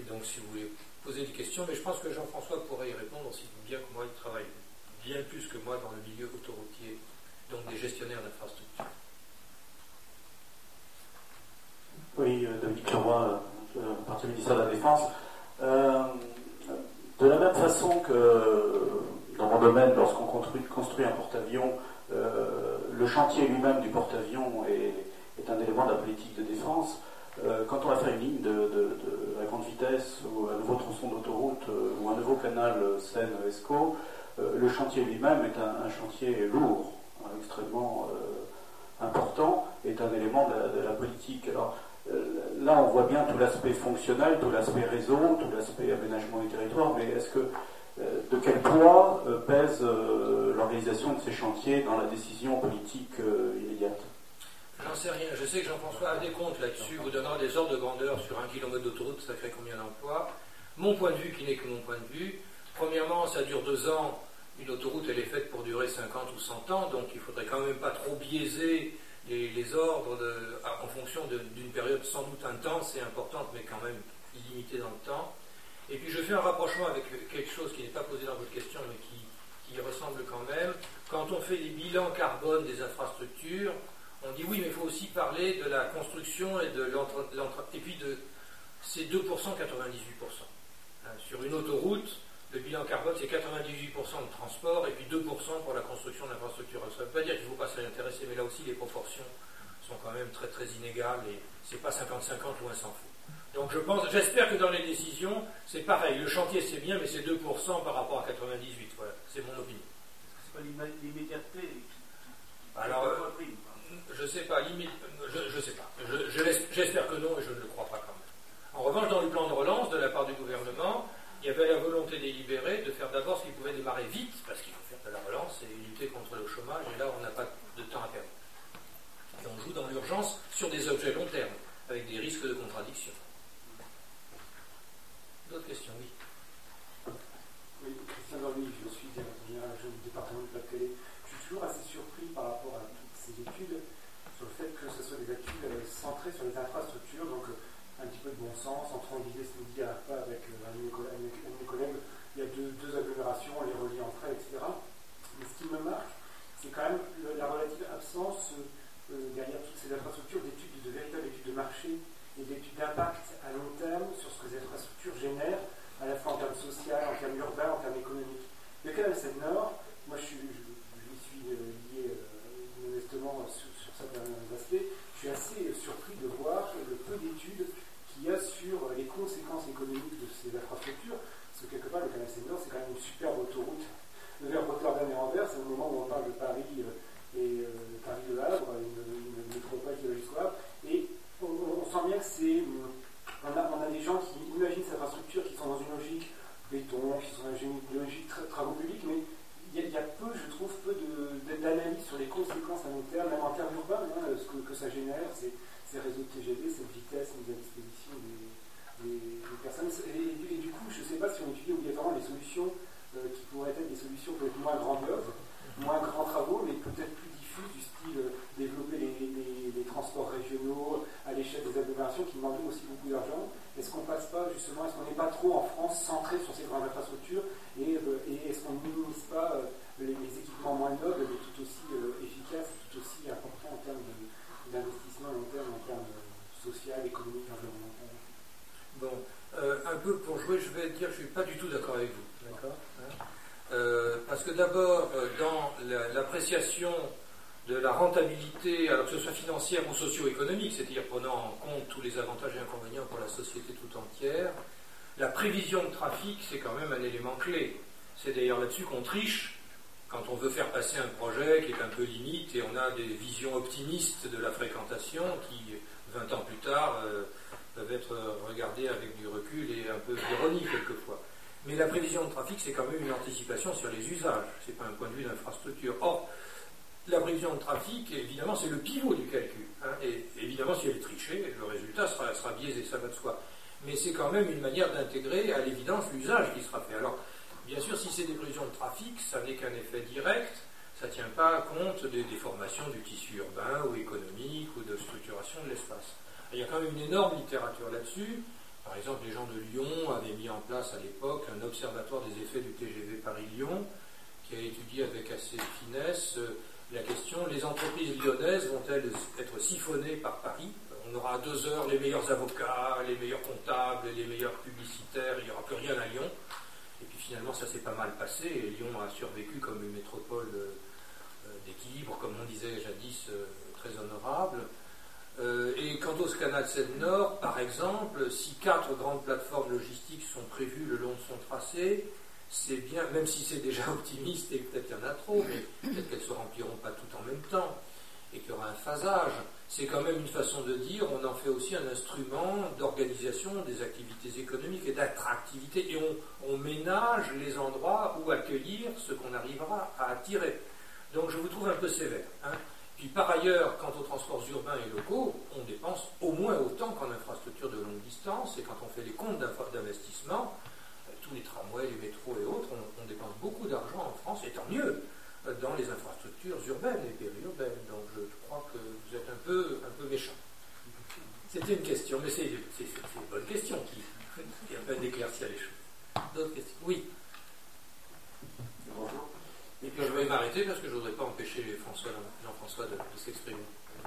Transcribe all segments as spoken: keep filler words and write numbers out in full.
donc si vous voulez poser des questions, mais je pense que Jean-François pourrait y répondre aussi bien que moi, il travaille bien plus que moi dans le milieu autoroutier, donc des gestionnaires d'infrastructures. Oui, euh, Dominique Leroy, euh, parti ministère de la Défense. Euh, de la même façon que euh, dans mon domaine, lorsqu'on construit, construit un porte-avions, euh, le chantier lui-même du porte-avions est, est un élément de la politique de défense. Euh, quand on va faire une ligne de, de, de à grande vitesse ou un nouveau tronçon d'autoroute euh, ou un nouveau canal Seine-Escaut, euh, le chantier lui-même est un, un chantier lourd, hein, extrêmement euh, important, est un élément de la, de la politique. Alors euh, là, on voit bien tout l'aspect fonctionnel, tout l'aspect réseau, tout l'aspect aménagement du territoire, mais est-ce que euh, de quel poids euh, pèse euh, l'organisation de ces chantiers dans la décision politique euh, immédiate? J'en sais rien. Je sais que Jean-François a des comptes là-dessus, vous donnera des ordres de grandeur sur un kilomètre d'autoroute, ça crée combien d'emplois. Mon point de vue, qui n'est que mon point de vue, premièrement, ça dure deux ans. Une autoroute, elle est faite pour durer cinquante ou cent ans, donc il ne faudrait quand même pas trop biaiser les, les ordres de, en fonction d'une période sans doute intense et importante, mais quand même illimitée dans le temps. Et puis je fais un rapprochement avec quelque chose qui n'est pas posé dans votre question, mais qui, qui y ressemble quand même. Quand on fait les bilans carbone des infrastructures, on dit oui, mais il faut aussi parler de la construction et de l'entre... et puis de ces deux pour cent, quatre-vingt-dix-huit pour cent. Hein, sur une autoroute, le bilan carbone, c'est quatre-vingt-dix-huit pour cent de transport et puis deux pour cent pour la construction de l'infrastructure. Ça ne veut pas dire qu'il ne faut pas s'y intéresser, mais là aussi, les proportions sont quand même très très inégales et c'est pas cinquante cinquante, loin s'en fout. Donc je pense, j'espère que dans les décisions, c'est pareil. Le chantier, c'est bien, mais c'est deux pour cent par rapport à quatre-vingt-dix-huit. Voilà, c'est mon opinion. C'est pas l'immédiateté qui... Alors, euh, je ne sais pas, limite, je ne sais pas. Je, je, j'espère que non, et je ne le crois pas quand même. En revanche, dans le plan de relance de la part du gouvernement, il y avait la volonté délibérée de faire d'abord ce qui pouvait démarrer vite, parce qu'il faut faire de la relance et lutter contre le chômage, et là, on n'a pas de temps à perdre. Et on joue dans l'urgence sur des objets long terme, avec des risques de contradiction. D'autres questions, oui. Oui, Christian Dormy, je suis ingénieur du département du Pas-de-Calais. Je suis toujours assez surpris par rapport à toutes ces études sur le fait que ce soit des études centrées sur les infrastructures, donc un petit peu de bon sens, entre en visée ce midi à pas avec un de mes collègues, il y a deux, deux agglomérations, on les relie entre elles, et cetera. Mais ce qui me marque, c'est quand même le, la relative absence euh, derrière toutes ces infrastructures d'études, de véritables études de marché et d'études d'impact à long terme sur ce que ces infrastructures génèrent, à la fois en termes sociaux, en termes urbains, en termes économiques. Le canal Seine-Nord, moi je, suis, je, je suis lié euh, modestement sur, sur certains aspects, je suis assez surpris de voir le peu d'études qu'il y a sur les conséquences économiques de ces infrastructures, parce que quelque part le canal Seine-Nord c'est quand même une superbe autoroute vers Rotterdam et Anvers, au moment où on parle de Paris euh, et euh, Paris-Le Havre, une, une, une métropole qui va jusqu'au Havre, et on, on sent bien que c'est... On a, on a des gens qui imaginent ces infrastructures qui sont dans une logique béton, qui sont dans une logique tra travaux publics, mais il y, y a peu, je trouve, peu d'analyse sur les conséquences à long terme, même en termes urbains, hein, ce que, que ça génère, ces, ces réseaux de T G V, cette vitesse mise à disposition des, des, des personnes. Et, et, et du coup, je ne sais pas si on étudie obligatoirement les solutions euh, qui pourraient être des solutions peut-être moins grandioses, moins grands travaux, mais peut-être plus diffuses, du style euh, développer les, les, les transports régionaux à l'échelle des agglomérations qui demandent aussi beaucoup d'argent. Est-ce qu'on passe pas justement, est-ce qu'on n'est pas trop en France centré sur ces grandes infrastructures et, euh, et est-ce qu'on ne minimise pas euh, les, les équipements moins nobles mais tout aussi euh, efficaces, tout aussi importants en termes d'investissement long terme, en termes euh, social, économique, environnemental? Bon, euh, un peu pour jouer, je vais dire que je ne suis pas du tout d'accord avec vous. D'accord, hein, euh, parce que d'abord, euh, dans l'appréciation de la rentabilité, alors que ce soit financière ou socio-économique, c'est-à-dire prenant en compte tous les avantages et inconvénients pour la société tout entière, la prévision de trafic, c'est quand même un élément clé. C'est d'ailleurs là-dessus qu'on triche quand on veut faire passer un projet qui est un peu limite et on a des visions optimistes de la fréquentation qui, vingt ans plus tard, euh, peuvent être regardées avec du recul et un peu d'ironie quelquefois. Mais la prévision de trafic, c'est quand même une anticipation sur les usages, c'est pas un point de vue d'infrastructure. Or, la prévision de trafic, évidemment, c'est le pivot du calcul. Hein, et évidemment, si elle est trichée, le résultat sera, sera biaisé, ça va de soi. Mais c'est quand même une manière d'intégrer à l'évidence l'usage qui sera fait. Alors, bien sûr, si c'est des prévisions de trafic, ça n'est qu'un effet direct, ça ne tient pas compte des déformations du tissu urbain ou économique ou de structuration de l'espace. Il y a quand même une énorme littérature là-dessus. Par exemple, les gens de Lyon avaient mis en place à l'époque un observatoire des effets du T G V Paris-Lyon, qui a étudié avec assez de finesse euh, la question, les entreprises lyonnaises vont-elles être siphonnées par Paris? On aura à deux heures les meilleurs avocats, les meilleurs comptables, les meilleurs publicitaires, il n'y aura plus rien à Lyon. Et puis finalement, ça s'est pas mal passé, et Lyon a survécu comme une métropole euh, d'équilibre, comme on disait jadis, euh, très honorable. Euh, et quant au canal Seine-Nord, par exemple, si quatre grandes plateformes logistiques sont prévues le long de son tracé, c'est bien, même si c'est déjà optimiste et peut-être qu'il y en a trop, mais peut-être qu'elles ne se rempliront pas toutes en même temps, et qu'il y aura un phasage, c'est quand même une façon de dire, on en fait aussi un instrument d'organisation des activités économiques et d'attractivité, et on, on ménage les endroits où accueillir ce qu'on arrivera à attirer. Donc je vous trouve un peu sévère. Hein. Puis par ailleurs, quant aux transports urbains et locaux, on dépense au moins autant qu'en infrastructures de longue distance, et quand on fait les comptes d'investissement, tous les tramways, les métros et autres, on, on dépense beaucoup d'argent en France, et tant mieux, dans les infrastructures urbaines et périurbaines. Donc je crois que vous êtes un peu, un peu méchant. C'était une question, mais c'est une bonne question qui, qui a fait d'éclaircir les choses. D'autres questions? Oui. Bonjour. Et puis je vais m'arrêter parce que je ne voudrais pas empêcher François, Jean-François de, de s'exprimer.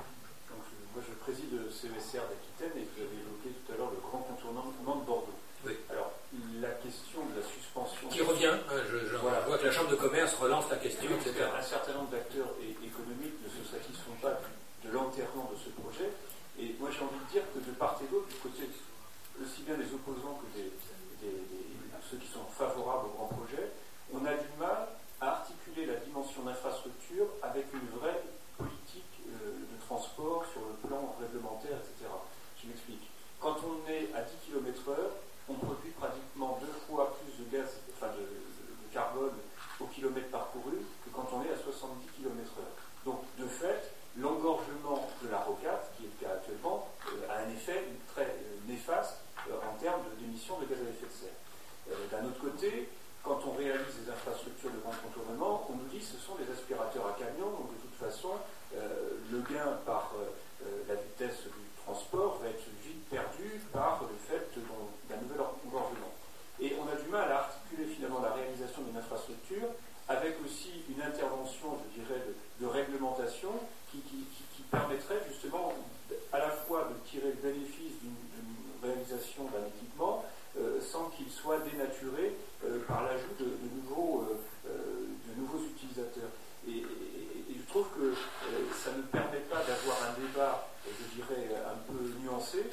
Moi je préside le C E S R d'Aquitaine et vous avez évoqué tout à l'heure le grand contournement de Bordeaux. Oui. Alors, la question de la suspension... Qui revient, hein, je, je voilà. vois que la Chambre de commerce relance la question, et cetera. Un certain nombre d'acteurs économiques ne se satisfont pas de l'enterrement de ce projet. Et moi, j'ai envie de dire que de part et d'autre, du côté aussi bien des opposants que des, des, des, ceux qui sont favorables au grand projet, on a du mal à articuler la dimension d'infrastructure avec une vraie politique euh, de transport sur le plan réglementaire, et cetera. Je m'explique. Quand on est à dix kilomètres heure, on produit pratiquement deux fois plus de gaz, enfin de, de carbone au kilomètre parcouru que quand on est à soixante-dix kilomètres heure. Donc, de fait, l'engorgement de la rocade, qui est le cas actuellement, euh, a un effet très euh, néfaste euh, en termes d'émissions de gaz à effet de serre. Euh, D'un autre côté, quand on réalise des infrastructures de grand contournement, on nous dit que ce sont des aspirateurs à camion, donc de toute façon, euh, le gain par euh, la vitesse du transport va être vite perdu par le fait d'un nouvel engorgement. Et on a du mal à articuler finalement la réalisation d'une infrastructure avec aussi une intervention, je dirais, de, de réglementation qui, qui, qui, qui permettrait justement à la fois de tirer le bénéfice d'une réalisation d'un équipement euh, sans qu'il soit dénaturé euh, par l'ajout de, de, nouveaux, euh, de nouveaux utilisateurs. Et, et, et je trouve que euh, ça ne permet pas d'avoir un débat, je dirais, un peu nuancé.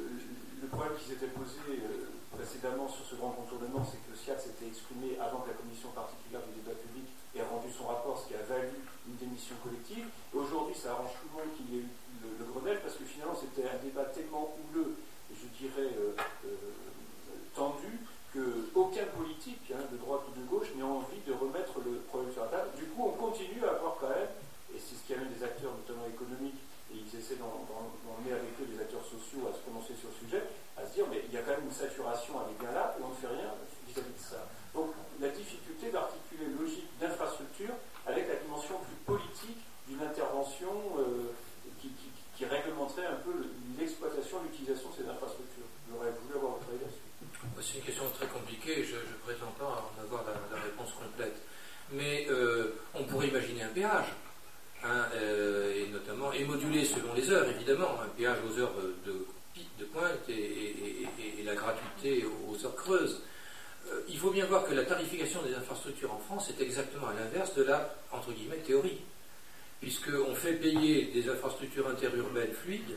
Le problème qui s'était posé euh, précédemment sur ce grand contournement, c'est que le S I A C s'était exprimé avant que la commission particulière du débat public ait rendu son rapport, ce qui a valu une démission collective. Et aujourd'hui, ça arrange tout le monde qu'il y ait eu le, le Grenelle, parce que finalement, c'était un débat tellement houleux, et je dirais euh, euh, tendu, qu'aucun politique, hein, de droite ou de gauche, n'ait envie de remettre le problème sur la table. Du coup, on continue à avoir quand même, et c'est ce qui amène des acteurs, notamment économiques, et ils essaient d'emmener avec eux les acteurs sociaux à se prononcer sur le sujet, à se dire, mais il y a quand même une saturation à l'égard là, et on ne fait rien vis-à-vis de ça. Donc, la difficulté d'articuler logique d'infrastructure avec la dimension plus politique d'une intervention euh, qui, qui, qui réglementerait un peu l'exploitation, l'utilisation de ces infrastructures. J'aurais voulu avoir votre avis là-dessus. C'est une question très compliquée, je ne prétends pas en avoir la, la réponse complète. Mais euh, on pourrait imaginer un péage. Hein, euh, et notamment, et modulé selon les heures, évidemment, un péage aux heures de, de pic, de pointe, et, et, et, et la gratuité aux heures creuses. Euh, il faut bien voir que la tarification des infrastructures en France est exactement à l'inverse de la, entre guillemets, théorie. Puisqu'on fait payer des infrastructures interurbaines fluides,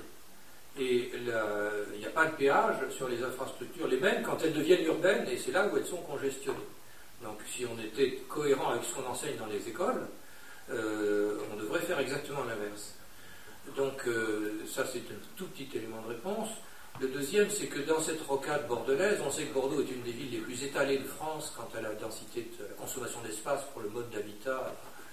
et il n'y a pas de péage sur les infrastructures les mêmes quand elles deviennent urbaines, et c'est là où elles sont congestionnées. Donc si on était cohérent avec ce qu'on enseigne dans les écoles, Euh, on devrait faire exactement l'inverse. Donc euh, ça c'est un tout petit élément de réponse. Le deuxième, c'est que dans cette rocade bordelaise, on sait que Bordeaux est une des villes les plus étalées de France quant à la densité de la consommation d'espace pour le mode d'habitat.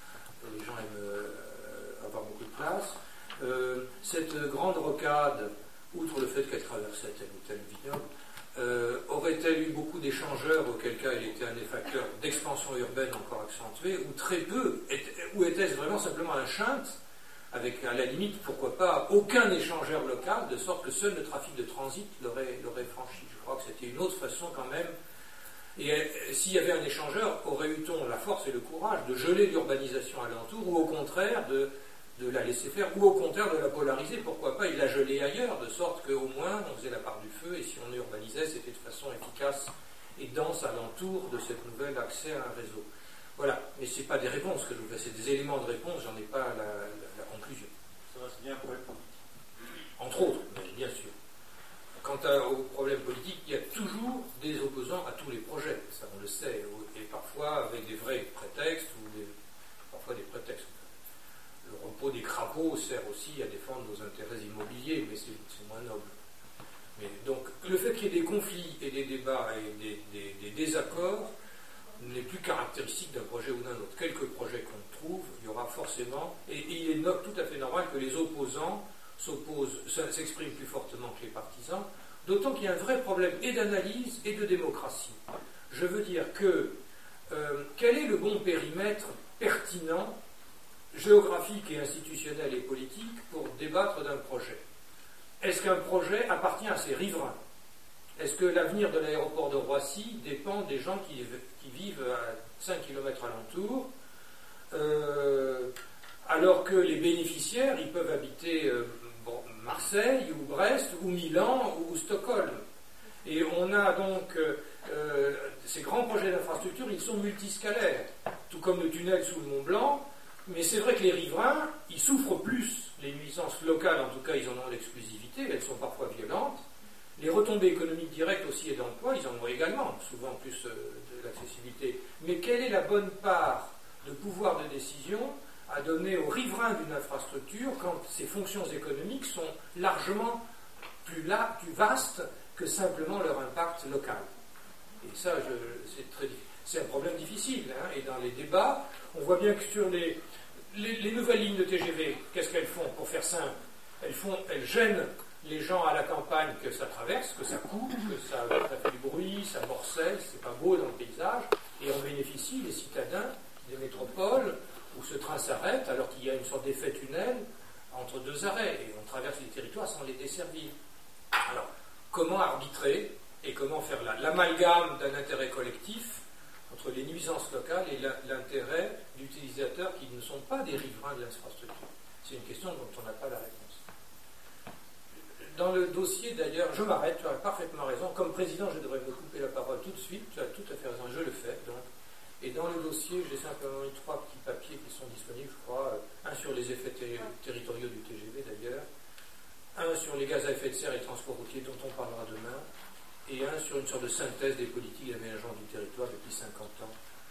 Les gens aiment euh, avoir beaucoup de place. Euh, cette grande rocade, outre le fait qu'elle traversait tel ou tel vignoble, Euh, aurait-elle eu beaucoup d'échangeurs, auquel cas elle était un des facteurs d'expansion urbaine encore accentuée, ou très peu, ou était-ce vraiment simplement un chinte avec à la limite, pourquoi pas, aucun échangeur local, de sorte que seul le trafic de transit l'aurait, l'aurait franchi. Je crois que c'était une autre façon quand même. Et euh, s'il y avait un échangeur, aurait eu-on la force et le courage de geler l'urbanisation alentour, ou au contraire de, de la laisser faire, ou au contraire de la polariser, pourquoi pas, il la gelait ailleurs, de sorte qu'au moins on faisait la part du feu, et si on urbanisait, c'était de façon efficace et dense alentour de cette nouvelle accès à un réseau. Voilà, mais ce n'est pas des réponses que je vous fais, c'est des éléments de réponse, j'en ai pas la, la, la conclusion. Ça va, c'est bien un problème politique. Entre autres, mais bien sûr. Quant à, aux problèmes politiques, il y a toujours des opposants à tous les projets, ça on le sait, et parfois avec des vrais prétextes, ou des, parfois des prétextes. Le repos des crapauds sert aussi à défendre nos intérêts immobiliers, mais c'est, c'est moins noble. Mais donc, le fait qu'il y ait des conflits et des débats et des, des, des désaccords n'est plus caractéristique d'un projet ou d'un autre. Quelques projets qu'on trouve, il y aura forcément, et, et il est no, tout à fait normal que les opposants s'opposent, s'expriment plus fortement que les partisans, d'autant qu'il y a un vrai problème et d'analyse et de démocratie. Je veux dire que euh, quel est le bon périmètre pertinent, géographique et institutionnel et politique pour débattre d'un projet? Est-ce qu'un projet appartient à ses riverains? Est-ce que l'avenir de l'aéroport de Roissy dépend des gens qui, qui vivent à cinq kilomètres alentour, euh, alors que les bénéficiaires, ils peuvent habiter euh, bon, Marseille ou Brest ou Milan ou Stockholm? Et on a donc euh, ces grands projets d'infrastructure, ils sont multiscalaires, tout comme le tunnel sous le Mont Blanc, mais c'est vrai que les riverains, ils souffrent plus. Les nuisances locales, en tout cas, ils en ont l'exclusivité, elles sont parfois violentes. Les retombées économiques directes aussi et d'emploi, ils en ont également, souvent plus euh, de l'accessibilité. Mais quelle est la bonne part de pouvoir de décision à donner aux riverains d'une infrastructure quand ces fonctions économiques sont largement plus, là, plus vastes que simplement leur impact local? Et ça, je, c'est, très, c'est un problème difficile. Hein, et dans les débats, on voit bien que sur les, les, les nouvelles lignes de T G V, qu'est-ce qu'elles font? Pour faire simple, elles, font, elles gênent les gens à la campagne que ça traverse, que ça coupe, que ça, ça fait du bruit, ça morcelle, c'est pas beau dans le paysage, et on bénéficie, les citadins des métropoles, où ce train s'arrête, alors qu'il y a une sorte d'effet tunnel entre deux arrêts, et on traverse les territoires sans les desservir. Alors, comment arbitrer, et comment faire la, l'amalgame d'un intérêt collectif entre les nuisances locales et la, l'intérêt d'utilisateurs qui ne sont pas des riverains de l'infrastructure? C'est une question dont on n'a pas la réponse. Dans le dossier, d'ailleurs, je m'arrête, tu as parfaitement raison. Comme président, je devrais me couper la parole tout de suite. Tu as tout à fait raison, je le fais. Donc. Et dans le dossier, j'ai simplement mis trois petits papiers qui sont disponibles, je crois. Un sur les effets ter- territoriaux du T G V, d'ailleurs. Un sur les gaz à effet de serre et transport routier, dont on parlera demain. Et un sur une sorte de synthèse des politiques d'aménagement du territoire depuis cinquante ans.